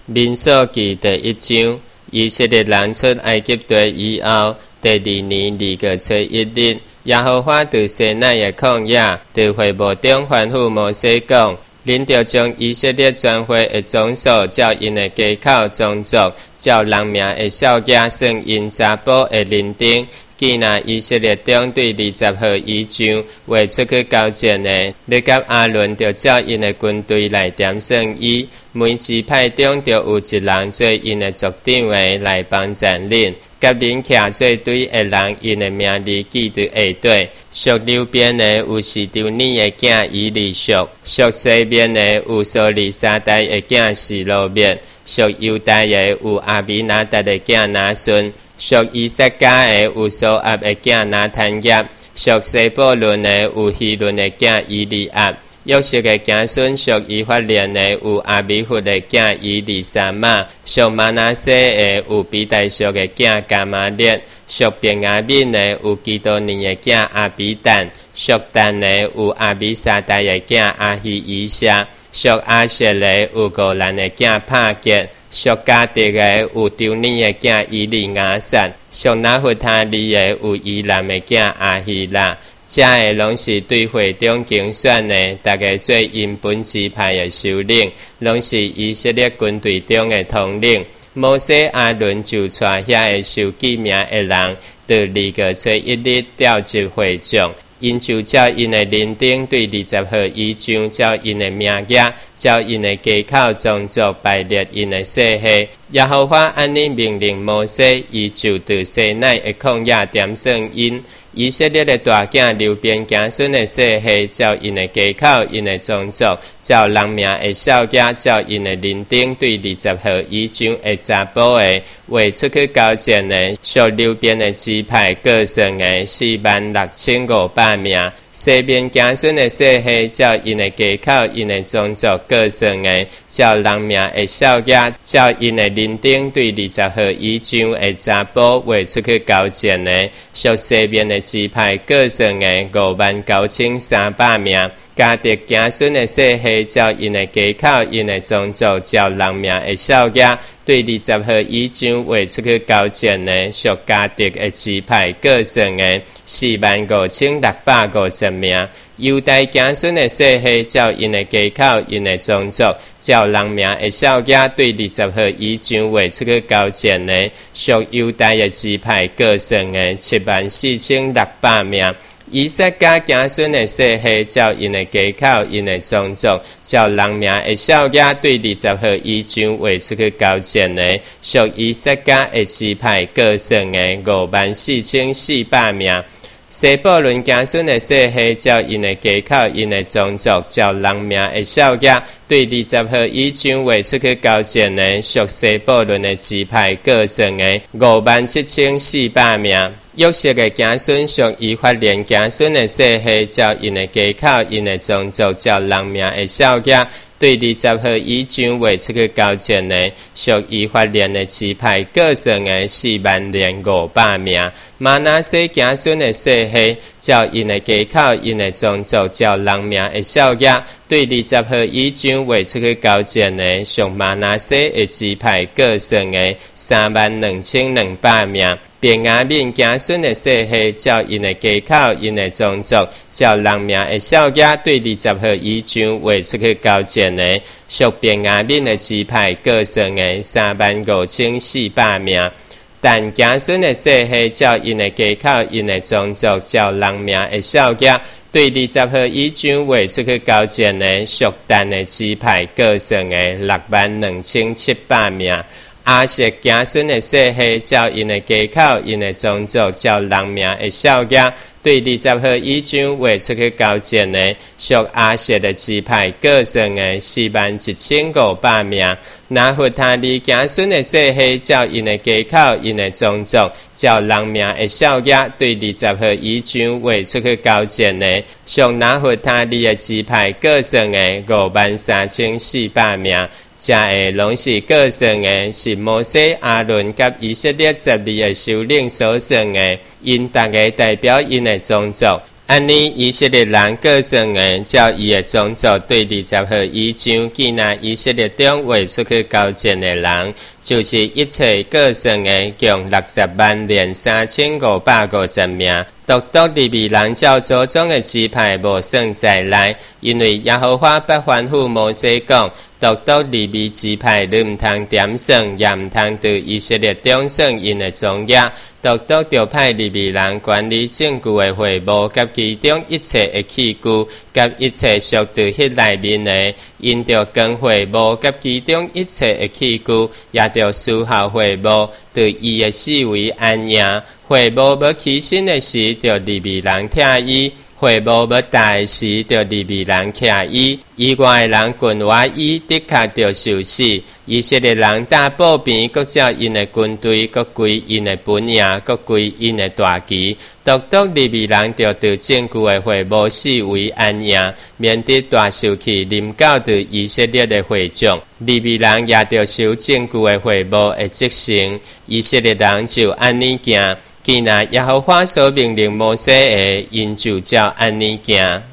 民数記第1章，以色列人出埃及地以後，第2年2月初1日，耶和華在西奈的曠野，在會幕中吩咐摩西講：恁著將以色列全會的總數，照因的家口宗族，照人名的數額，算因查甫的年齡。既那以色列中對20號以上畫出去交戰的，你甲亞倫就照因的軍隊來點算伊。每支派中就有一人做因的族長的來幫襯恁，甲恁徛做對的人，因的名字記佇下底。屬流便的有示丟尼的囝以利屬，屬西面的有蘇利沙代的囝示羅滅，屬猶大的有阿比拿達的囝拿順。屬以撒家的有蘇押的囝拿坦業，屬西布倫的有希倫的囝以利押，約瑟的子孫屬以法蓮的有阿米弗的囝以利沙瑪，屬瑪拿西的有比大叔的囝迦瑪列，屬便雅憫的有基多尼的囝阿比但，屬但的有阿比沙代的囝阿希以夏，屬阿舍的有哥蘭的囝帕結。屬迦迪的有丟尼的囝以利亞撒，屬拿弗他利的有以蘭的囝阿希拉。這個攏是對會中競選的，大家做因本支派的首領，攏是以色列軍隊中的統領。摩西亞倫就帶遐個受記名的人，到2月初1日調集會眾。因就照因的年齡對20號以上，照因的名額，照因的家口宗族排列因的世系。耶和華按呢命令摩西，伊就在西奈的曠野點算因。以色列的大囝流便子孫的世系，照因的家口，因的宗族，照人名的數額，照因的年齡對20號以上的查甫的，畫出去交戰的，屬流便的支派各省的46500名。西邊子孫的世系，照因的家口，因的宗族各省的，照人名的數額，照因的年齡對20號以上的查甫，畫出去交戰的，屬西邊的支派各省的59300名。迦迪子孫的世系，照因的家口，因的宗族，照人名的數額，對20號以上畫出去交戰的，屬迦迪的支派各省的45650名。猶大子孫的世系，照因的家口，因的宗族，照人名的數額，對20號以上畫出去交戰的，屬猶大的支派各省的74600名。以撒家子孫的世系，照因的家口，因的宗族，照人名的數額，對20號以上畫出去交戰的，屬以撒家的支派各省的54400名。西布倫子孫的世系，照因的家口，因的宗族，照人名的數額，對20號以上畫出去交戰的，屬西布倫的支派各省的57400名。約瑟的子孫屬以法蓮子孫的世系，照因的家口，因的宗族，照人名的數額，對20號以上畫出去交戰的，屬以法蓮的支派各省的40500名。瑪拿西子孫的世系，照因的家口，因的宗族，照人名的數額，對20號以上畫出去交戰的，屬瑪拿西的支派各省的32200名。便雅憫子孫的世系，照因的家口，因的宗族，照人名的數額，對20號以上畫出去交戰的，屬便雅憫的支派各省的35400名。但子孫的世系，照因的家口，因的宗族，照人名的數額，對20號以上畫出去交戰的，屬但的支派各省的62700名。阿舍子孫的世系，照因的家口，因的宗族，照人名的數額，對20號以上畫出去交戰的，屬阿舍的支派各省的41500名。拿弗他利子孫的世系，照因的家口，因的宗族，照人名的數額，對20號以上畫出去交戰的，屬拿弗他利的支派各省的53400名。這個攏是各省的，是摩西亞倫甲以色列12個首領所算的，因大家代表因的宗族。 安尼以色列人各省的照伊的种族对20号以上寄纳以色列中未出去交战的人，就是一切各省的共60305050名。独独利未人照祖宗的支派无算在内，因为耶和华不吩咐摩西讲，独独利未支派你唔通点算，也唔通对以色列中算因的宗业。独独就派利未人管理整具的会幕，甲其中一切的器具，甲一切属于迄内面的，因着跟会幕甲其中一切的器具，也着思效会幕，对伊的视为安营。会幕要起身的时，就利未人听伊；会幕要大的时，就利未人徛伊。以外的人近我伊，的确就受死。以色列人大步边，各照因的军队，各归因的本营，各归因的大旗。独独利未人就对整具的会幕视为安营，免得大受气临到对以色列的会众。利未人也就受整具的会幕的责成。以色列人就安尼行。既然耶和华所命令摩西的，因就照安尼行。